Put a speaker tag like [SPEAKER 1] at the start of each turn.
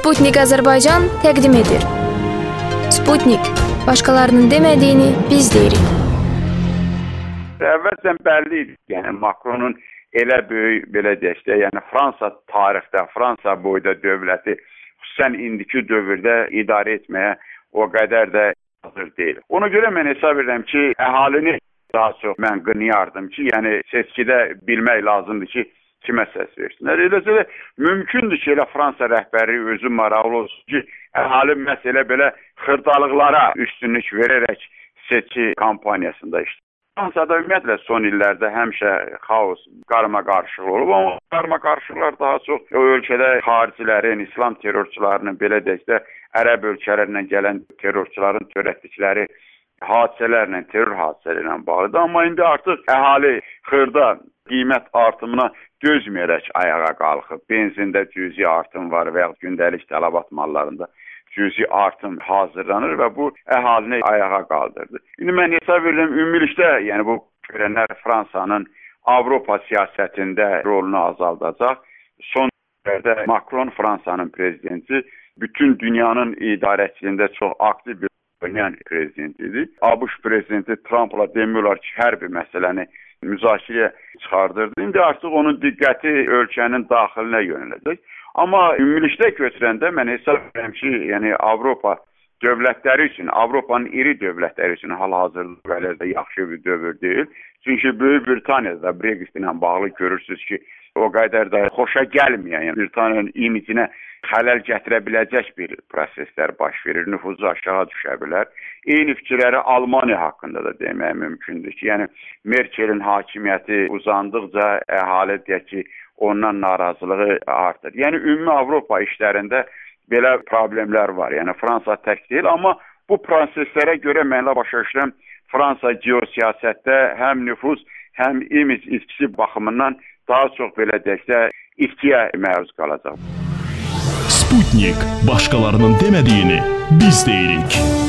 [SPEAKER 1] Sputnik Azərbaycan təqdim edir. Sputnik, başqalarının demədiyini biz deyirik.
[SPEAKER 2] Əvvəlcən bəlli idi, yəni Macronun elə böyük, belə deyək də, yəni Fransa tarixdə, Fransa boyda dövləti, xüsusən indiki dövrdə idarə etməyə o qədər də hazır deyil. Ona görə mən hesab edirəm ki, əhalini daha çox mən qınıyardım ki, yəni seçkidə bilmək lazımdır ki, kimə səs versinlər. Eləcə də mümkündür ki, elə Fransa rəhbəri özü maraqlı olsun ki, əhali məsələ belə xırdalıqlara üstünlük verərək seçki kampaniyasında işləyir. Fransada ümumiyyətlə son illərdə həmişə xaos, qarmaqarışıq olub, amma qarmaqarışıqlar daha çox o ölkədə xaricilərin, İslam terrorçularının, belə deyək də, ərəb ölkələrindən gələn terrorçuların törətdikləri hadisələrlə, terror hadisələrlə bağlıdır. Amma indi artıq əhali xırda qiymət artımına dözməyərək ayağa qalxıb. Benzində cüzi artım var və ya gündəlik tələbat mallarında cüzi artım hazırlanır və bu əhalini ayağa qaldırdı. İndi mən hesab edirəm, ümumilikdə, yəni bu görənlər Fransanın Avropa siyasətində rolunu azaldacaq. Son dövrdə Macron, Fransanın prezidenti, bütün dünyanın idarəçiliyində çox aktiv bir oynayan prezidentidir. ABŞ prezidenti Trumpla demiyorlar ki, hər bir məsələni müzakirəyə çıxardırdı. İndi artıq onun diqqəti ölkənin daxilinə yönələcək. Amma ümumilikdə götürəndə mən hesab edirəm ki, yəni Avropa dövlətləri üçün, Avropanın iri dövlətləri üçün hal-hazırda qədər də yaxşı bir dövr deyil. Çünki Böyük Britaniyada Brexit ilə bağlı görürsünüz ki, o qədər də xoşa gəlməyən, yəni Britaniyanın imicinə xələl gətirə biləcək bir proseslər baş verir, nüfuzu aşağı düşə bilər. Eyni fikirləri Almaniya haqqında da demək mümkündür ki, yəni Merkelin hakimiyyəti uzandıqca əhali deyək ki, ondan narazılığı artır. Yəni ümumi Avropa işlərində belə problemlər var. Yəni Fransa tək deyil, amma bu proseslərə görə mənlə başa düşürəm, Fransa geosiyasətdə həm nüfuz, həm imic itkisi baxımından daha çox belə deyək də itkiyə məruz qalacaq.
[SPEAKER 3] Sputnik, başqalarının demədiyini biz deyirik.